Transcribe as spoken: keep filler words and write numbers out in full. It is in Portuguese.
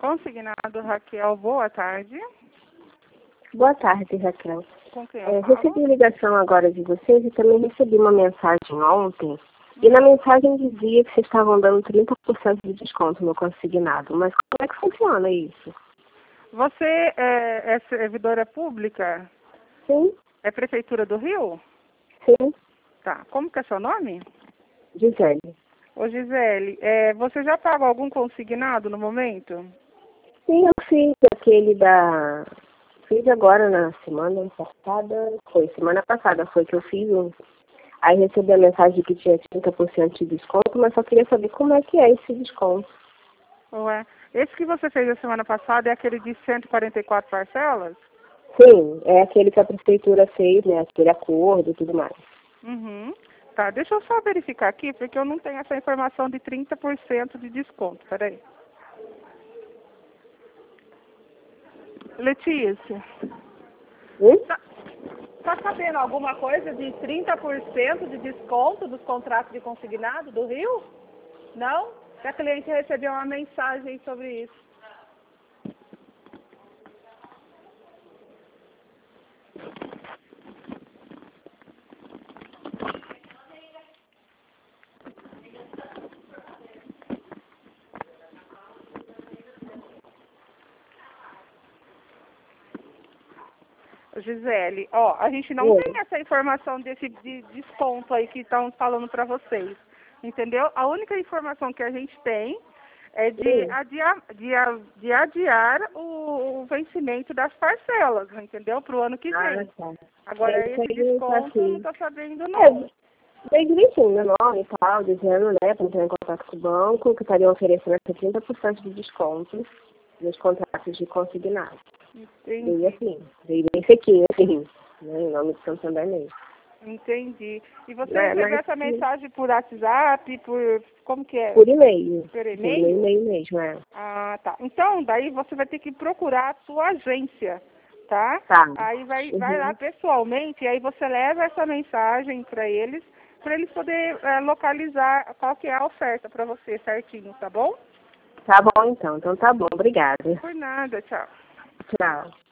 Consignado Raquel, boa tarde. Boa tarde, Raquel. Com quem eu É, falo? recebi ligação agora de vocês e também recebi uma mensagem ontem. E na mensagem dizia que vocês estavam dando trinta por cento de desconto no consignado. Mas como é que funciona isso? Você é, é servidora pública? Sim, É Prefeitura do Rio? sim, Tá. Como que é seu nome? Gisele. Ô Gisele, é, você já paga algum consignado no momento? Sim, eu fiz aquele da... Fiz agora na semana passada, foi, semana passada foi que eu fiz um. Aí recebi a mensagem de que tinha trinta por cento de desconto, mas só queria saber como é que é esse desconto. Ué, esse que você fez a semana passada é aquele de cento e quarenta e quatro parcelas? Sim, é aquele que a prefeitura fez, né? Aquele acordo e tudo mais. Uhum. Tá, deixa eu só verificar aqui, porque eu não tenho essa informação de trinta por cento de desconto. Peraí. Letícia, Hum? tá, tá sabendo alguma coisa de trinta por cento de desconto dos contratos de consignado do Rio? Não? Que a cliente recebeu uma mensagem sobre isso. Gisele, ó, a gente não Oi. tem essa informação desse de desconto aí que estão falando para vocês, entendeu? A única informação que a gente tem é de Sim. adiar, de, a- de adiar o, o vencimento das parcelas, entendeu? Para o ano que Ah, vem. tá. Agora, É, isso esse aí tá desconto eu não assim. estou sabendo, É, não. bem direitinho, meu nome e tal, dizendo, né, para entrar em contato com o banco, que estariam oferecendo essa trinta por cento de desconto nos contratos de consignado. Veio Entendi, assim, veio bem sequinho, assim, né, em nome de Santander mesmo. entendi. E você Né, recebeu mas essa que- mensagem por WhatsApp, por... como que é? por e-mail, Por por e-mail e-mail? e-mail mesmo, é. Ah, tá. Então, daí você vai ter que procurar a sua agência, tá? Tá. Aí vai, vai lá Uhum. pessoalmente, e aí você leva essa mensagem para eles, para eles poderem eh, localizar qual que é a oferta para você certinho, tá bom? Tá bom então, então tá bom, obrigada. Por nada, tchau. Tchau.